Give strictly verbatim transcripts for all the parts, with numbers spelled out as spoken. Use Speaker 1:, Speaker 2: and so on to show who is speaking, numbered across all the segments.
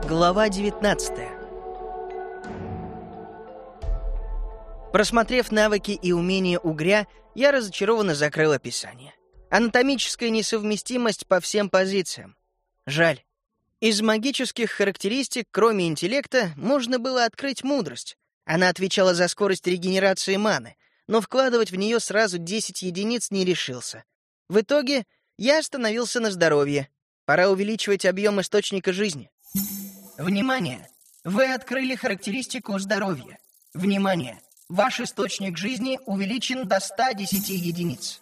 Speaker 1: Глава девятнадцатая. Просмотрев навыки и умения угря, я разочарованно закрыл описание. Анатомическая несовместимость по всем позициям. Жаль. Из магических характеристик, кроме интеллекта, можно было открыть мудрость. Она отвечала за скорость регенерации маны, но вкладывать в нее сразу десять единиц не решился. В итоге я остановился на здоровье. Пора увеличивать объем источника жизни. Внимание! Вы открыли характеристику здоровья. Внимание! Ваш источник жизни увеличен до ста десяти единиц.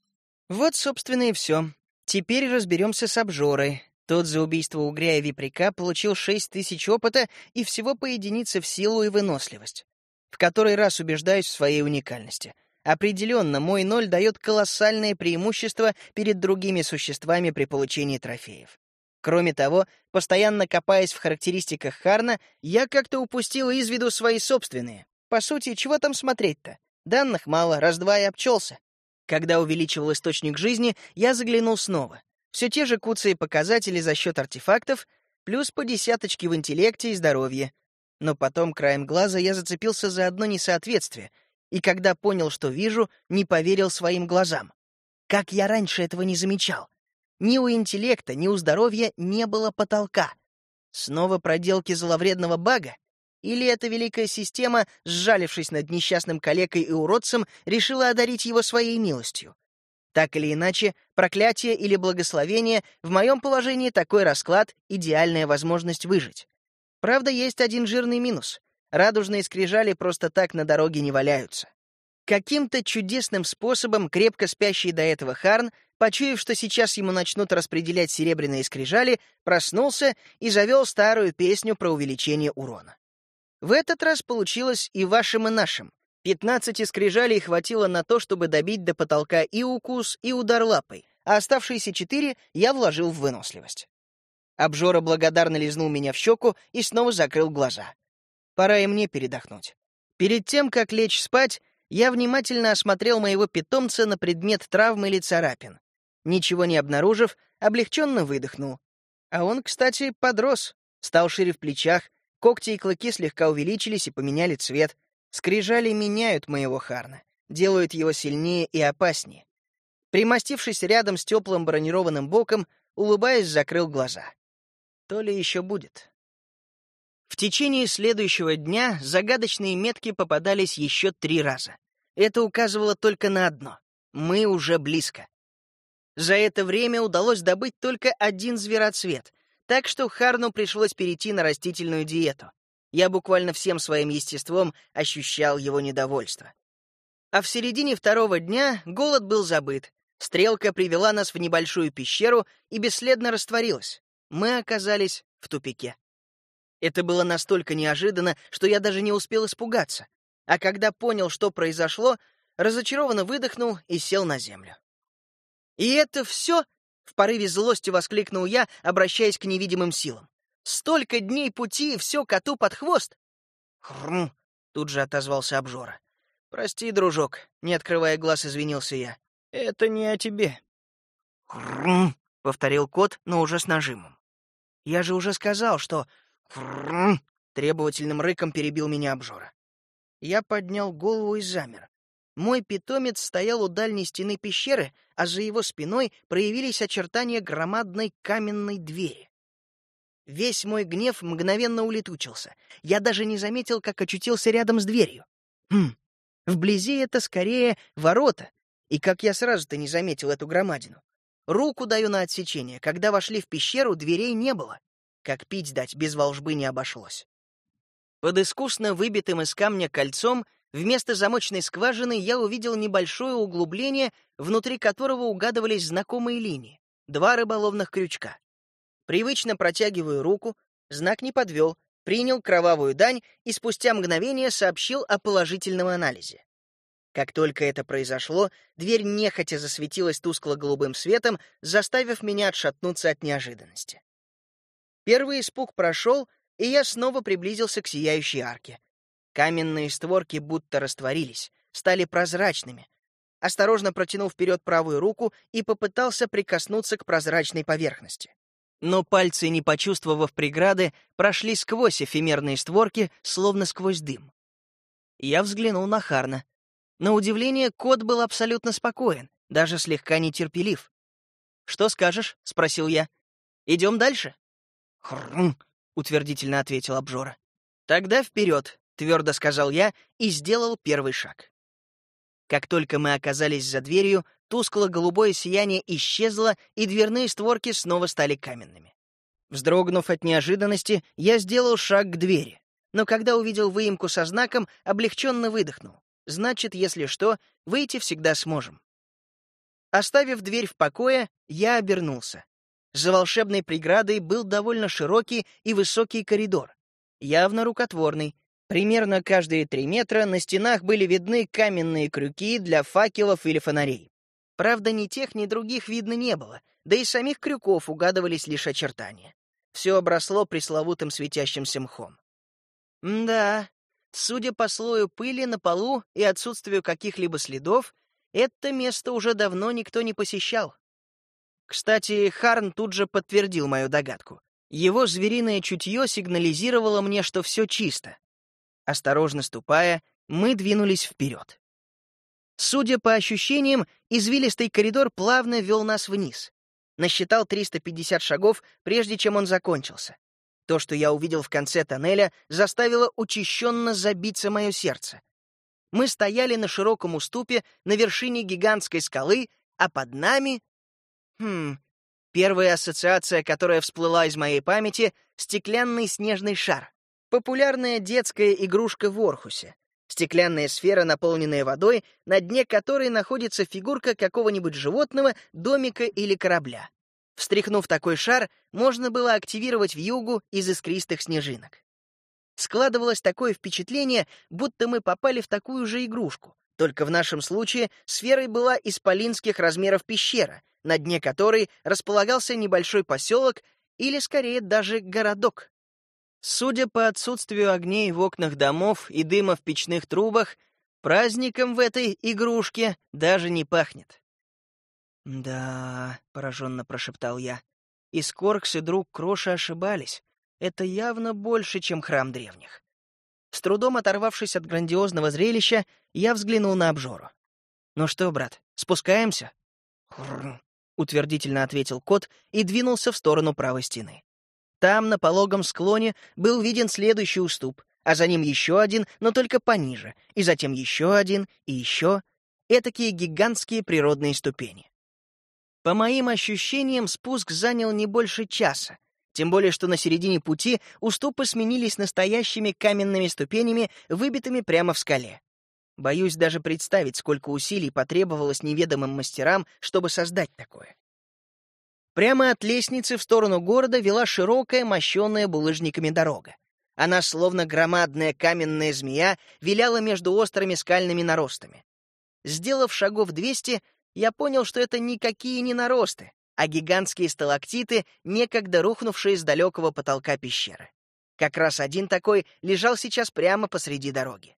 Speaker 1: Вот, собственно, и все. Теперь разберемся с обжорой. Тот за убийство угря и випряка получил шесть тысяч опыта и всего по единице в силу и выносливость. В который раз убеждаюсь в своей уникальности. Определенно, мой ноль дает колоссальное преимущество перед другими существами при получении трофеев. Кроме того, постоянно копаясь в характеристиках Харна, я как-то упустил из виду свои собственные. По сути, чего там смотреть-то? Данных мало, раз-два и обчелся. Когда увеличивал источник жизни, я заглянул снова. Все те же куцые показатели за счет артефактов, плюс по десяточке в интеллекте и здоровье. Но потом краем глаза я зацепился за одно несоответствие, и когда понял, что вижу, не поверил своим глазам. Как я раньше этого не замечал? Ни у интеллекта, ни у здоровья не было потолка. Снова проделки зловредного бага? Или эта великая система, сжалившись над несчастным калекой и уродцем, решила одарить его своей милостью? Так или иначе, проклятие или благословение, в моем положении такой расклад — идеальная возможность выжить. Правда, есть один жирный минус. Радужные скрижали просто так на дороге не валяются. Каким-то чудесным способом крепко спящий до этого Харн, почуяв, что сейчас ему начнут распределять серебряные скрижали, проснулся и завел старую песню про увеличение урона. В этот раз получилось и вашим, и нашим. Пятнадцати скрижалей хватило на то, чтобы добить до потолка и укус, и удар лапой, а оставшиеся четыре я вложил в выносливость. Обжора благодарно лизнул меня в щеку и снова закрыл глаза. Пора и мне передохнуть. Перед тем, как лечь спать, я внимательно осмотрел моего питомца на предмет травм или царапин. Ничего не обнаружив, облегченно выдохнул. А он, кстати, подрос, стал шире в плечах, когти и клыки слегка увеличились и поменяли цвет. Скрижали меняют моего Харна, делают его сильнее и опаснее. Примостившись рядом с теплым бронированным боком, улыбаясь, закрыл глаза. То ли еще будет. В течение следующего дня загадочные метки попадались еще три раза. Это указывало только на одно — мы уже близко. За это время удалось добыть только один звероцвет, так что Харну пришлось перейти на растительную диету. Я буквально всем своим естеством ощущал его недовольство. А в середине второго дня голод был забыт. Стрелка привела нас в небольшую пещеру и бесследно растворилась. Мы оказались в тупике. Это было настолько неожиданно, что я даже не успел испугаться. А когда понял, что произошло, разочарованно выдохнул и сел на землю. «И это все?» — в порыве злости воскликнул я, обращаясь к невидимым силам. «Столько дней пути, и все коту под хвост!» «Хрм!» — тут же отозвался обжора. «Прости, дружок», — не открывая глаз, извинился я. «Это не о тебе». «Хрм!» — повторил кот, но уже с нажимом. «Я же уже сказал, что...» «Хрм!» — требовательным рыком перебил меня обжора. Я поднял голову и замер. Мой питомец стоял у дальней стены пещеры, а за его спиной проявились очертания громадной каменной двери. Весь мой гнев мгновенно улетучился. Я даже не заметил, как очутился рядом с дверью. Хм, вблизи это скорее ворота. И как я сразу-то не заметил эту громадину. Руку даю на отсечение. Когда вошли в пещеру, дверей не было. Как пить дать, без волжбы не обошлось. Под искусно выбитым из камня кольцом вместо замочной скважины я увидел небольшое углубление, внутри которого угадывались знакомые линии. Два рыболовных крючка. Привычно протягиваю руку, знак не подвел, принял кровавую дань и спустя мгновение сообщил о положительном анализе. Как только это произошло, дверь нехотя засветилась тускло-голубым светом, заставив меня отшатнуться от неожиданности. Первый испуг прошел, и я снова приблизился к сияющей арке. Каменные створки будто растворились, стали прозрачными. Осторожно протянул вперед правую руку и попытался прикоснуться к прозрачной поверхности. Но пальцы, не почувствовав преграды, прошли сквозь эфемерные створки, словно сквозь дым. Я взглянул на Харна. На удивление, кот был абсолютно спокоен, даже слегка нетерпелив. «Что скажешь?» — спросил я. «Идем дальше?» «Хрм», — утвердительно ответил обжора. «Тогда вперед», — твердо сказал я и сделал первый шаг. Как только мы оказались за дверью, тускло-голубое сияние исчезло, и дверные створки снова стали каменными. Вздрогнув от неожиданности, я сделал шаг к двери, но когда увидел выемку со знаком, облегченно выдохнул. Значит, если что, выйти всегда сможем. Оставив дверь в покое, я обернулся. За волшебной преградой был довольно широкий и высокий коридор, явно рукотворный. Примерно каждые три метра на стенах были видны каменные крюки для факелов или фонарей. Правда, ни тех, ни других видно не было, да и самих крюков угадывались лишь очертания. Все обросло пресловутым светящимся мхом. Да, судя по слою пыли на полу и отсутствию каких-либо следов, это место уже давно никто не посещал. Кстати, Харн тут же подтвердил мою догадку. Его звериное чутье сигнализировало мне, что все чисто. Осторожно ступая, мы двинулись вперед. Судя по ощущениям, извилистый коридор плавно вел нас вниз. Насчитал триста пятьдесят шагов, прежде чем он закончился. То, что я увидел в конце тоннеля, заставило учащенно забиться мое сердце. Мы стояли на широком уступе на вершине гигантской скалы, а под нами... Хм... Первая ассоциация, которая всплыла из моей памяти — стеклянный снежный шар. Популярная детская игрушка в Орхусе. Стеклянная сфера, наполненная водой, на дне которой находится фигурка какого-нибудь животного, домика или корабля. Встряхнув такой шар, можно было активировать вьюгу из искристых снежинок. Складывалось такое впечатление, будто мы попали в такую же игрушку, только в нашем случае сферой была исполинских размеров пещера, на дне которой располагался небольшой поселок или, скорее, даже городок. Судя по отсутствию огней в окнах домов и дыма в печных трубах, праздником в этой игрушке даже не пахнет. «Да», — пораженно прошептал я, — «и Скоркс, и друг Кроша ошибались. Это явно больше, чем храм древних». С трудом оторвавшись от грандиозного зрелища, я взглянул на обжору. «Ну что, брат, спускаемся?» «Хрррр», — утвердительно ответил кот и двинулся в сторону правой стены. Там, на пологом склоне, был виден следующий уступ, а за ним еще один, но только пониже, и затем еще один, и еще. Этакие гигантские природные ступени. По моим ощущениям, спуск занял не больше часа, тем более что на середине пути уступы сменились настоящими каменными ступенями, выбитыми прямо в скале. Боюсь даже представить, сколько усилий потребовалось неведомым мастерам, чтобы создать такое. Прямо от лестницы в сторону города вела широкая, мощенная булыжниками дорога. Она, словно громадная каменная змея, виляла между острыми скальными наростами. Сделав шагов двести, я понял, что это никакие не наросты, а гигантские сталактиты, некогда рухнувшие с далекого потолка пещеры. Как раз один такой лежал сейчас прямо посреди дороги.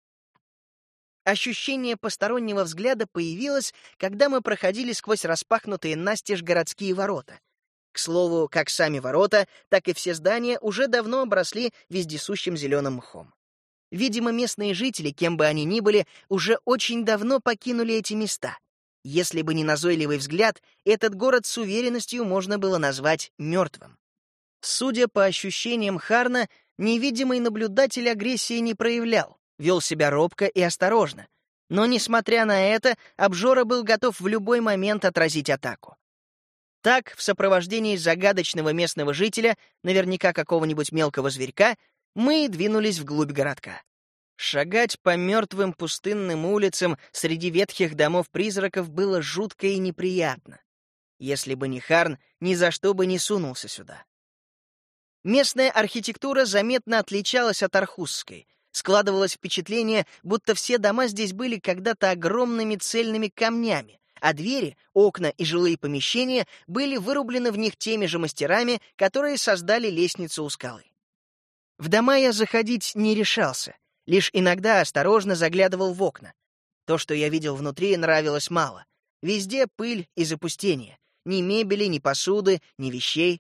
Speaker 1: Ощущение постороннего взгляда появилось, когда мы проходили сквозь распахнутые настежь городские ворота. К слову, как сами ворота, так и все здания уже давно обросли вездесущим зеленым мхом. Видимо, местные жители, кем бы они ни были, уже очень давно покинули эти места. Если бы не назойливый взгляд, этот город с уверенностью можно было назвать мертвым. Судя по ощущениям Харна, невидимый наблюдатель агрессии не проявлял. Вел себя робко и осторожно. Но, несмотря на это, обжора был готов в любой момент отразить атаку. Так, в сопровождении загадочного местного жителя, наверняка какого-нибудь мелкого зверька, мы двинулись вглубь городка. Шагать по мертвым пустынным улицам среди ветхих домов-призраков было жутко и неприятно. Если бы не Харн, ни за что бы не сунулся сюда. Местная архитектура заметно отличалась от архусской. Складывалось впечатление, будто все дома здесь были когда-то огромными цельными камнями, а двери, окна и жилые помещения были вырублены в них теми же мастерами, которые создали лестницу у скалы. В дома я заходить не решался, лишь иногда осторожно заглядывал в окна. То, что я видел внутри, нравилось мало. Везде пыль и запустение. Ни мебели, ни посуды, ни вещей.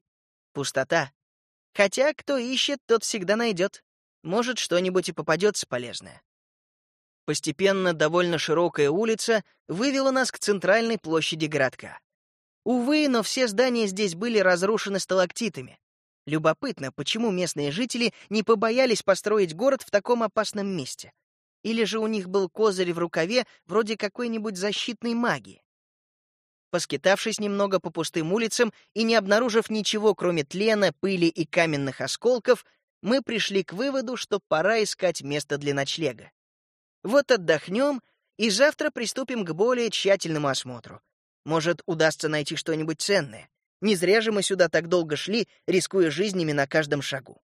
Speaker 1: Пустота. Хотя, кто ищет, тот всегда найдет. Может, что-нибудь и попадется полезное. Постепенно довольно широкая улица вывела нас к центральной площади городка. Увы, но все здания здесь были разрушены сталактитами. Любопытно, почему местные жители не побоялись построить город в таком опасном месте. Или же у них был козырь в рукаве, вроде какой-нибудь защитной магии. Поскитавшись немного по пустым улицам и не обнаружив ничего, кроме тлена, пыли и каменных осколков, мы пришли к выводу, что пора искать место для ночлега. Вот отдохнем, и завтра приступим к более тщательному осмотру. Может, удастся найти что-нибудь ценное. Не зря же мы сюда так долго шли, рискуя жизнями на каждом шагу.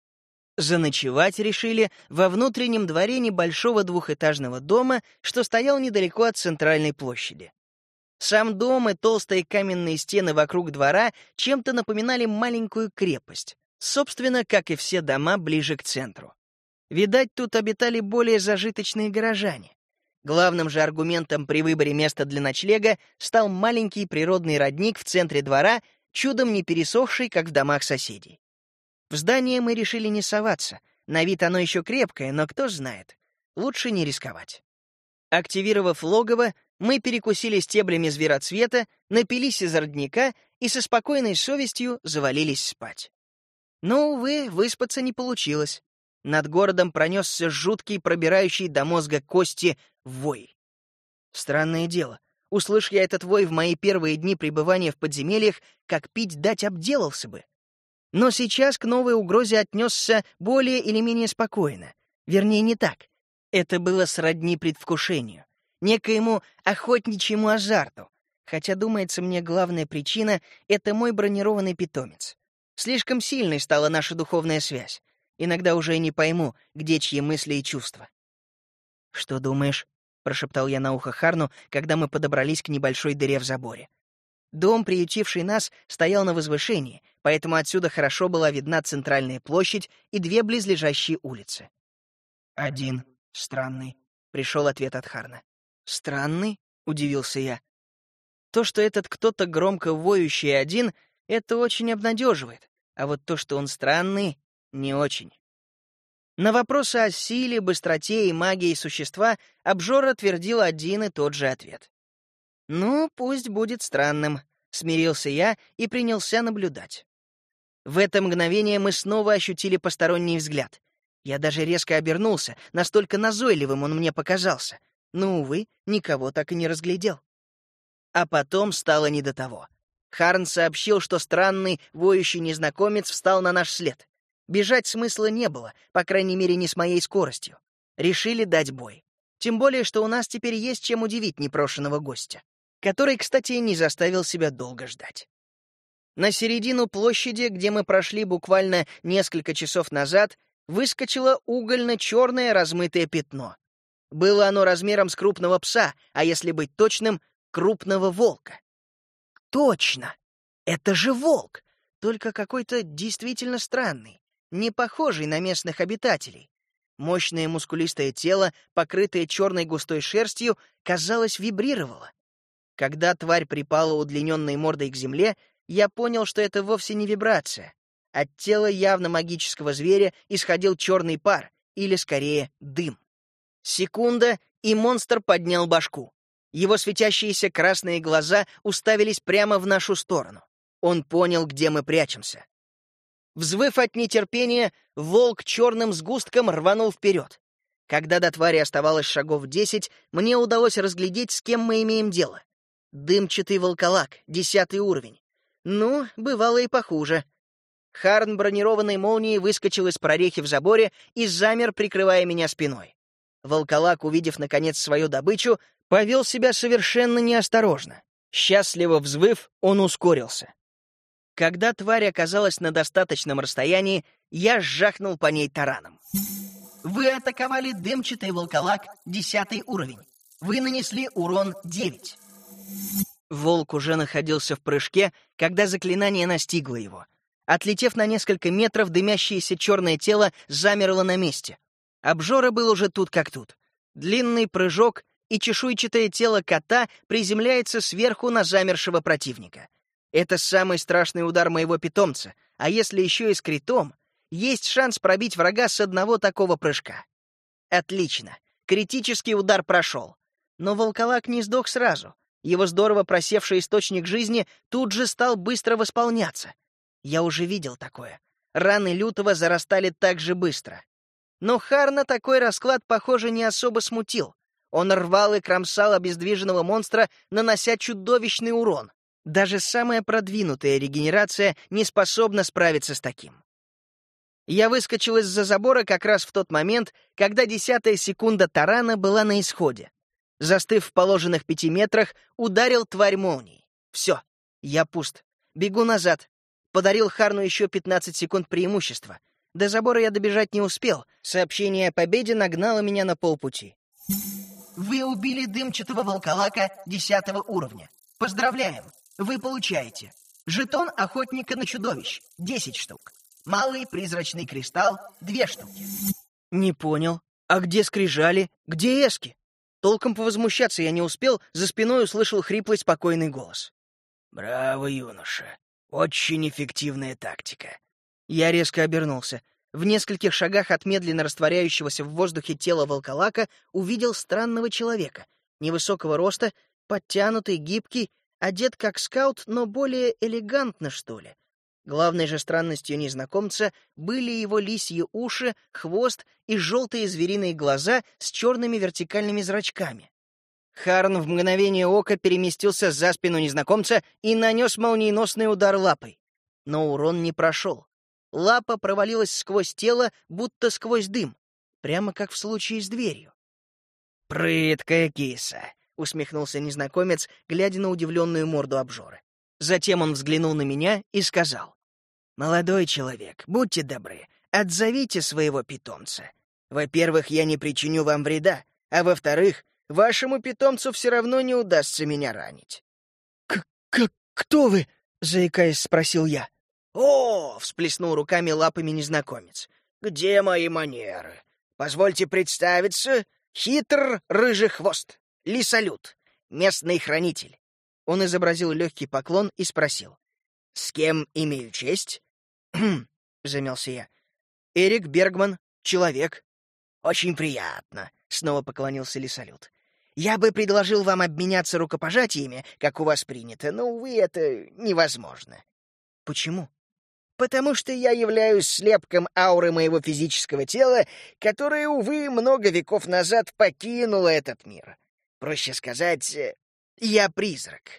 Speaker 1: Заночевать решили во внутреннем дворе небольшого двухэтажного дома, что стоял недалеко от центральной площади. Сам дом и толстые каменные стены вокруг двора чем-то напоминали маленькую крепость, собственно, как и все дома ближе к центру. Видать, тут обитали более зажиточные горожане. Главным же аргументом при выборе места для ночлега стал маленький природный родник в центре двора, чудом не пересохший, как в домах соседей. В здание мы решили не соваться. На вид оно еще крепкое, но кто знает. Лучше не рисковать. Активировав логово, мы перекусили стеблями звероцвета, напились из родника и со спокойной совестью завалились спать. Но, увы, выспаться не получилось. Над городом пронесся жуткий, пробирающий до мозга кости вой. Странное дело. Услышь я этот вой в мои первые дни пребывания в подземельях, как пить дать обделался бы. Но сейчас к новой угрозе отнесся более или менее спокойно. Вернее, не так. Это было сродни предвкушению, некоему охотничьему азарту. Хотя, думается мне, главная причина — это мой бронированный питомец. Слишком сильной стала наша духовная связь. Иногда уже и не пойму, где чьи мысли и чувства. «Что думаешь?» — прошептал я на ухо Харну, когда мы подобрались к небольшой дыре в заборе. Дом, приютивший нас, стоял на возвышении, поэтому отсюда хорошо была видна центральная площадь и две близлежащие улицы. «Один. Странный», — пришел ответ от Харна. «Странный?» — удивился я. То, что этот кто-то громко воющий один, это очень обнадеживает, а вот то, что он странный, не очень. На вопросы о силе, быстроте и магии существа обжора твердил один и тот же ответ. «Ну, пусть будет странным», — смирился я и принялся наблюдать. В это мгновение мы снова ощутили посторонний взгляд. Я даже резко обернулся, настолько назойливым он мне показался. Но, увы, никого так и не разглядел. А потом стало не до того. Харн сообщил, что странный, воющий незнакомец встал на наш след. Бежать смысла не было, по крайней мере, не с моей скоростью. Решили дать бой. Тем более, что у нас теперь есть чем удивить непрошенного гостя, который, кстати, не заставил себя долго ждать. На середину площади, где мы прошли буквально несколько часов назад, выскочило угольно-черное размытое пятно. Было оно размером с крупного пса, а если быть точным, крупного волка. Точно! Это же волк! Только какой-то действительно странный, не похожий на местных обитателей. Мощное мускулистое тело, покрытое черной густой шерстью, казалось, вибрировало. Когда тварь припала удлиненной мордой к земле, я понял, что это вовсе не вибрация. От тела явно магического зверя исходил черный пар, или, скорее, дым. Секунда, и монстр поднял башку. Его светящиеся красные глаза уставились прямо в нашу сторону. Он понял, где мы прячемся. Взвыв от нетерпения, волк черным сгустком рванул вперед. Когда до твари оставалось шагов десять, мне удалось разглядеть, с кем мы имеем дело. Дымчатый волколак, десятый уровень. Ну, бывало и похуже. Харн бронированной молнией выскочил из прорехи в заборе и замер, прикрывая меня спиной. Волколак, увидев, наконец, свою добычу, повел себя совершенно неосторожно. Счастливо взвыв, он ускорился. Когда тварь оказалась на достаточном расстоянии, я сжахнул по ней тараном. Вы атаковали дымчатый волколак, десятый уровень. Вы нанесли урон девять. Волк уже находился в прыжке, когда заклинание настигло его. Отлетев на несколько метров, дымящееся черное тело замерло на месте. Обжора был уже тут как тут. Длинный прыжок, и чешуйчатое тело кота приземляется сверху на замершего противника. Это самый страшный удар моего питомца, а если еще и с критом, есть шанс пробить врага с одного такого прыжка. Отлично. Критический удар прошел. Но волколак не сдох сразу. Его здорово просевший источник жизни тут же стал быстро восполняться. Я уже видел такое. Раны лютого зарастали так же быстро. Но Харна такой расклад, похоже, не особо смутил. Он рвал и кромсал обездвиженного монстра, нанося чудовищный урон. Даже самая продвинутая регенерация не способна справиться с таким. Я выскочил из-за забора как раз в тот момент, когда десятая секунда тарана была на исходе. Застыв в положенных пяти метрах, ударил тварь молнией. Все, я пуст. Бегу назад. Подарил Харну еще пятнадцать секунд преимущества. До забора я добежать не успел. Сообщение о победе нагнало меня на полпути. Вы убили дымчатого волколака десятого уровня. Поздравляем! Вы получаете жетон охотника на чудовищ — десять штук. Малый призрачный кристалл — две штуки. Не понял. А где скрижали? Где эски? Толком повозмущаться я не успел, за спиной услышал хриплый спокойный голос. «Браво, юноша. Очень эффективная тактика». Я резко обернулся. В нескольких шагах от медленно растворяющегося в воздухе тела волколака увидел странного человека. Невысокого роста, подтянутый, гибкий, одет как скаут, но более элегантно, что ли. Главной же странностью незнакомца были его лисьи уши, хвост и желтые звериные глаза с черными вертикальными зрачками. Харн в мгновение ока переместился за спину незнакомца и нанес молниеносный удар лапой. Но урон не прошел. Лапа провалилась сквозь тело, будто сквозь дым, прямо как в случае с дверью. «Прыткая киса», — усмехнулся незнакомец, глядя на удивленную морду обжоры. Затем он взглянул на меня и сказал: «Молодой человек, будьте добры, отзовите своего питомца. Во-первых, я не причиню вам вреда, а во-вторых, вашему питомцу все равно не удастся меня ранить». «К-к- кто вы?» — заикаясь, спросил я. «О!» — всплеснул руками лапами незнакомец. «Где мои манеры? Позвольте представиться. Хитр рыжий хвост, лисолют, местный хранитель». Он изобразил легкий поклон и спросил: «С кем имею честь?» «Хм», — замялся я. «Эрик Бергман, человек». «Очень приятно», — снова поклонился лисолют. «Я бы предложил вам обменяться рукопожатиями, как у вас принято, но, увы, это невозможно». «Почему?» «Потому что я являюсь слепком ауры моего физического тела, которое, увы, много веков назад покинуло этот мир. Проще сказать, я призрак».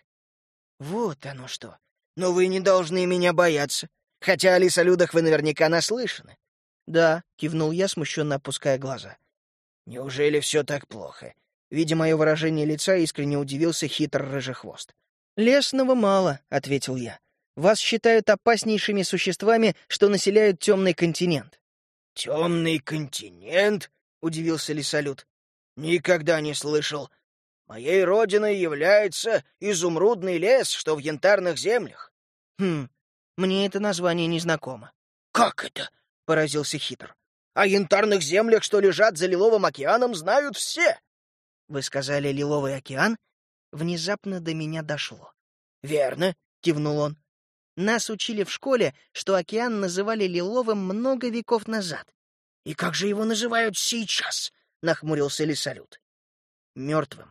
Speaker 1: «Вот оно что. Но вы не должны меня бояться, хотя о лисолюдах вы наверняка наслышаны». «Да», — кивнул я, смущенно опуская глаза. «Неужели все так плохо?» Видя мое выражение лица, искренне удивился хитр рыжехвост. «Лесного мало», — ответил я. «Вас считают опаснейшими существами, что населяют темный континент». «Темный континент?» — удивился лисолют. «Никогда не слышал. Моей родиной является изумрудный лес, что в янтарных землях». «Хм, мне это название не знакомо». «Как это?» — поразился хитр. «О янтарных землях, что лежат за Лиловым океаном, знают все». «Вы сказали Лиловый океан?» Внезапно до меня дошло. «Верно», — кивнул он. «Нас учили в школе, что океан называли Лиловым много веков назад». «И как же его называют сейчас?» — нахмурился лисолют. «Мертвым».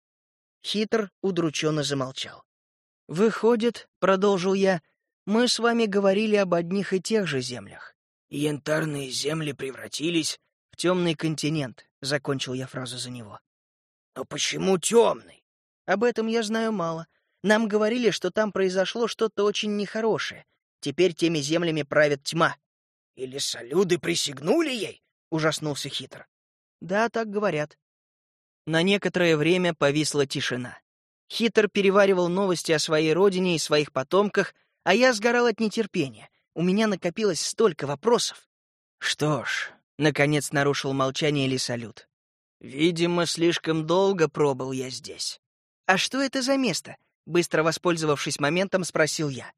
Speaker 1: Хитр удрученно замолчал. «Выходит, — продолжил я, — мы с вами говорили об одних и тех же землях». «Янтарные земли превратились в темный континент», — закончил я фразу за него. «Но почему темный?» «Об этом я знаю мало. Нам говорили, что там произошло что-то очень нехорошее. Теперь теми землями правит тьма». «И лисолюды присягнули ей?» — ужаснулся хитр. «Да, так говорят». На некоторое время повисла тишина. Хитр переваривал новости о своей родине и своих потомках, а я сгорал от нетерпения. У меня накопилось столько вопросов. «Что ж», — наконец нарушил молчание лисолют, — «видимо, слишком долго пробыл я здесь». «А что это за место?» — быстро воспользовавшись моментом, спросил я.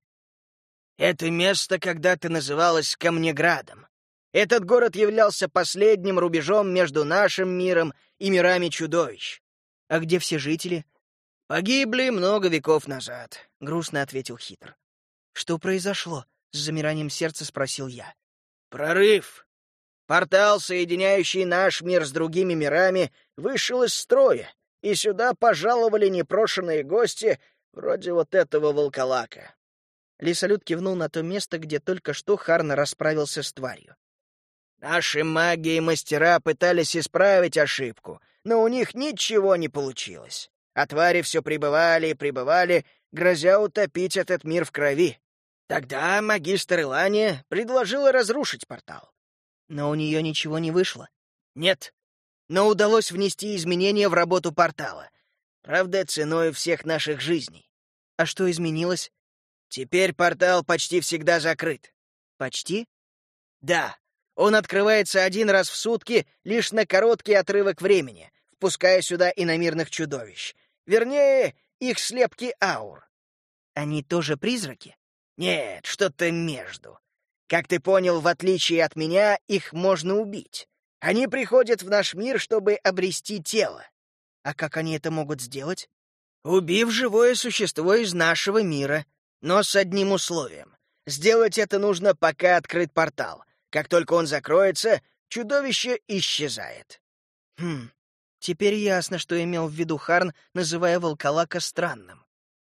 Speaker 1: «Это место когда-то называлось Камнеградом. Этот город являлся последним рубежом между нашим миром и мирами чудовищ». «А где все жители?» «Погибли много веков назад. — грустно ответил Хитр. «Что произошло?» — с замиранием сердца спросил я.
Speaker 2: «Прорыв! Портал, соединяющий наш мир с другими мирами, вышел из строя, и сюда пожаловали непрошенные гости вроде вот этого волколака».
Speaker 1: Лисолют кивнул на то место, где только что Харн расправился с тварью.
Speaker 2: «Наши маги и мастера пытались исправить ошибку, но у них ничего не получилось. А твари все прибывали и прибывали, грозя утопить этот мир в крови. Тогда магистр Илания предложила разрушить портал.
Speaker 1: Но у нее ничего не вышло.
Speaker 2: Нет, но удалось внести изменения в работу портала. Правда, ценой всех наших жизней.
Speaker 1: А что изменилось?
Speaker 2: Теперь портал почти всегда закрыт.
Speaker 1: Почти?
Speaker 2: Да. Он открывается один раз в сутки лишь на короткий отрывок времени, впуская сюда иномирных чудовищ. Вернее, их слепки аур.
Speaker 1: Они тоже призраки?
Speaker 2: Нет, что-то между. Как ты понял, в отличие от меня, их можно убить. Они приходят в наш мир, чтобы обрести тело.
Speaker 1: А как они это могут сделать?
Speaker 2: Убив живое существо из нашего мира, но с одним условием. Сделать это нужно, пока открыт портал. Как только он закроется, чудовище исчезает.
Speaker 1: Хм, теперь ясно, что имел в виду Харн, называя волколака странным.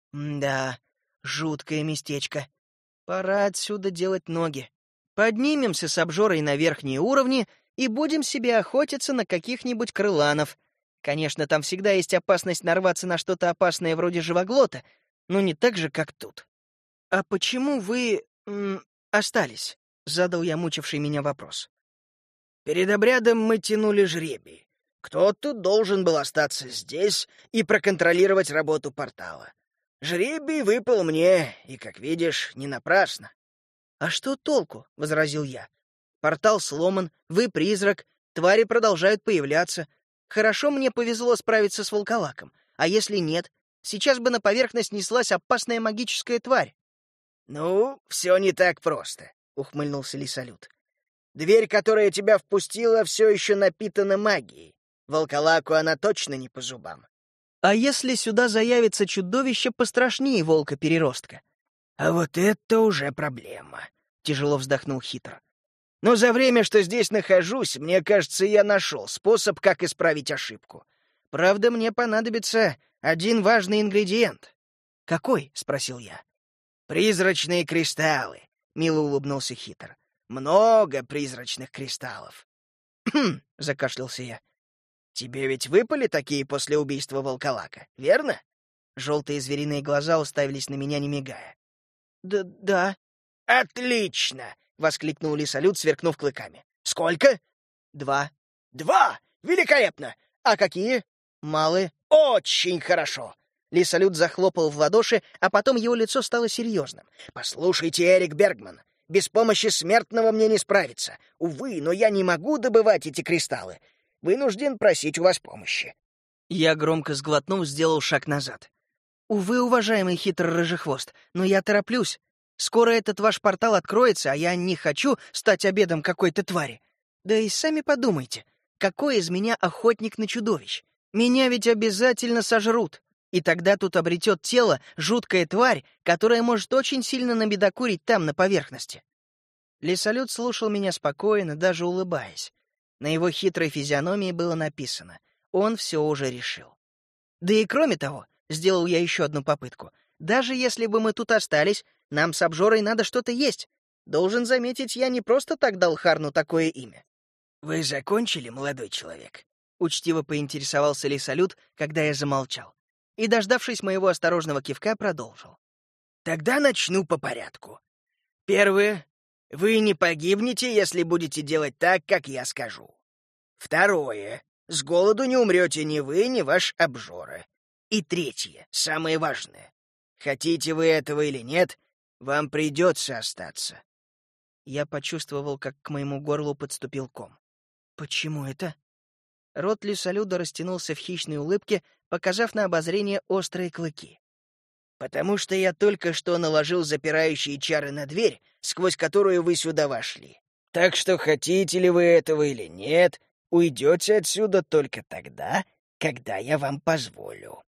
Speaker 1: Да, жуткое местечко. Пора отсюда делать ноги. Поднимемся с обжорой на верхние уровни и будем себе охотиться на каких-нибудь крыланов. Конечно, там всегда есть опасность нарваться на что-то опасное вроде живоглота, но не так же, как тут. «А почему вы... М, остались?» — задал я мучивший меня вопрос.
Speaker 2: «Перед обрядом мы тянули жребий. Кто-то должен был остаться здесь и проконтролировать работу портала. Жребий выпал мне, и, как видишь, не напрасно».
Speaker 1: «А что толку?» — возразил я. «Портал сломан, вы призрак, твари продолжают появляться. Хорошо мне повезло справиться с волколаком, а если нет, сейчас бы на поверхность неслась опасная магическая тварь».
Speaker 2: «Ну, все не так просто», — ухмыльнулся Лисолют. «Дверь, которая тебя впустила, все еще напитана магией. Волколаку она точно не по зубам».
Speaker 1: «А если сюда заявится чудовище пострашнее волка-переростка?»
Speaker 2: «А вот это уже проблема», — тяжело вздохнул Хитр. «Но за время, что здесь нахожусь, мне кажется, я нашел способ, как исправить ошибку. Правда, мне понадобится один важный ингредиент».
Speaker 1: «Какой?» — спросил я.
Speaker 2: «Призрачные кристаллы», — мило улыбнулся Хитр. «Много призрачных кристаллов».
Speaker 1: «Хм», — закашлялся я.
Speaker 2: «Тебе ведь выпали такие после убийства волколака, верно?»
Speaker 1: Желтые звериные глаза уставились на меня, не мигая. «Да, да».
Speaker 2: «Отлично!» — воскликнул Лисолют, сверкнув клыками. «Сколько?»
Speaker 1: «Два».
Speaker 2: «Два! Великолепно! А какие?»
Speaker 1: «Малые».
Speaker 2: «Очень хорошо!»
Speaker 1: Лисолют захлопал в ладоши, а потом его лицо стало серьезным.
Speaker 2: «Послушайте, Эрик Бергман, без помощи смертного мне не справиться. Увы, но я не могу добывать эти кристаллы. Вынужден просить у вас помощи».
Speaker 1: Я, громко сглотнув, сделал шаг назад. «Увы, уважаемый хитрый рыжехвост, но я тороплюсь. Скоро этот ваш портал откроется, а я не хочу стать обедом какой-то твари. Да и сами подумайте, какой из меня охотник на чудовищ? Меня ведь обязательно сожрут. И тогда тут обретет тело жуткая тварь, которая может очень сильно набедокурить там, на поверхности». Лисолют слушал меня спокойно, даже улыбаясь. На его хитрой физиономии было написано: он все уже решил. Да и кроме того, сделал я еще одну попытку. Даже если бы мы тут остались, нам с обжорой надо что-то есть. Должен заметить, я не просто так дал Харну такое имя.
Speaker 2: «Вы закончили, молодой человек?»
Speaker 1: — учтиво поинтересовался Лисолют, когда я замолчал. И, дождавшись моего осторожного кивка, продолжил.
Speaker 2: «Тогда начну по порядку. Первое. Вы не погибнете, если будете делать так, как я скажу. Второе. С голоду не умрете ни вы, ни ваш обжора. И третье, самое важное. Хотите вы этого или нет, вам придется остаться».
Speaker 1: Я почувствовал, как к моему горлу подступил ком. «Почему это?» Рот Лисолюда растянулся в хищной улыбке, показав на обозрение острые клыки.
Speaker 2: «Потому что я только что наложил запирающие чары на дверь, сквозь которую вы сюда вошли. Так что, хотите ли вы этого или нет, уйдете отсюда только тогда, когда я вам позволю».